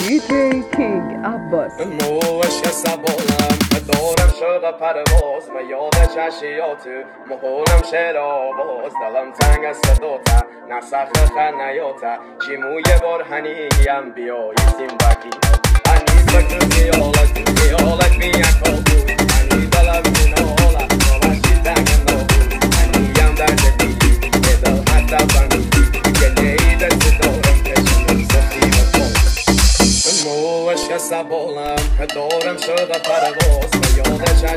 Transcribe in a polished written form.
DJ King Abbas. موش سبالم دارم شوق پرواز و یاد چشیات مهولم شعر باز دلم تنگ از صداتا نسخ خنیاتا چی موی بار هنیم بیایی سیم بکی هنی فکر خیالت بیان بود هنی دلم نالا نالشی دنگم نابود هنیم درد دیلی دل حتی بندی گلیه دست دارم کشم سختی موش سبالم دارم شوق پرواز و یاد